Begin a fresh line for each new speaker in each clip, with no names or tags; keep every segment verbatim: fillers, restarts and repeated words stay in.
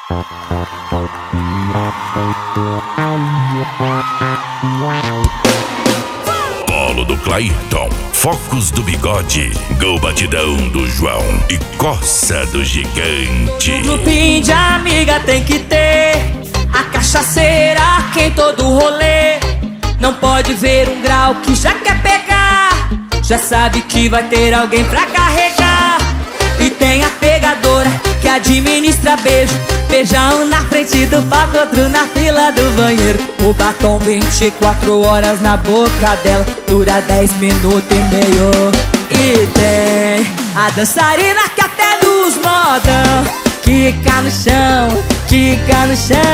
Polo do Clayton, Focos do Bigode, Gol Batidão do João e Coça do Gigante.
Grupinho de amiga tem que ter a cachaceira que em todo rolê. Não pode ver um grau que já quer pegar, já sabe que vai ter alguém pra carregar. E tem a pegadora que administra beijo, beijão na frente do palco, outro na fila do banheiro. O batom vinte e quatro horas na boca dela, dura dez minutos e meio. E tem a dançarina que até nos modão quica no chão, quica no chão.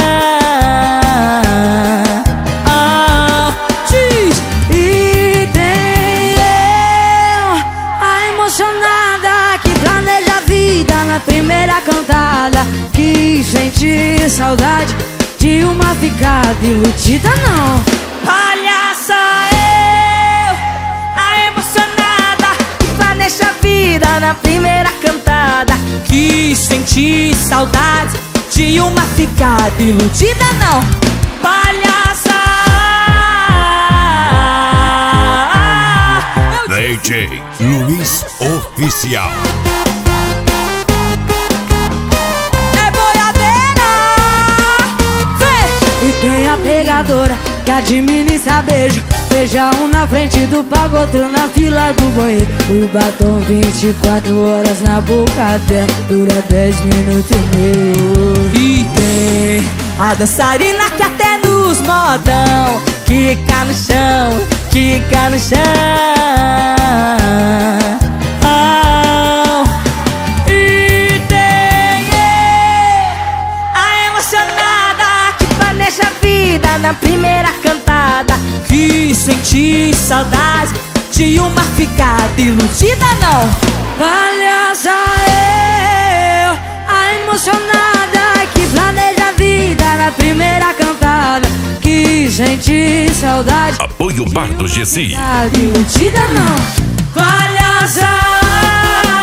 Ah, diz. E tem eu, a emocionada que planeja a vida na primeira cantada, que sente saudade de uma ficada iludida não. Palhaça eu, a emocionada que planeja a vida na primeira cantada, que senti saudade de uma ficada iludida não. Palhaça
D J Luiz Oficial.
É boiadeira. Vem! E tem a pegadora que administra beijo, beijão na frente do palco, outro na fila do banheiro. O batom vinte e quatro horas na boca dela, dura dez minutos e meio. E tem a dançarina que até nos modão quica no chão, quica no chão. Ah, e tem a emocionada que planeja a vida na primeira cantada, que senti saudade de uma ficada iludida não. Palhaça eu, a emocionada que planeja a vida na primeira cantada, que senti saudade.
Apoio Bar do G C.
Iludida não. Palhaça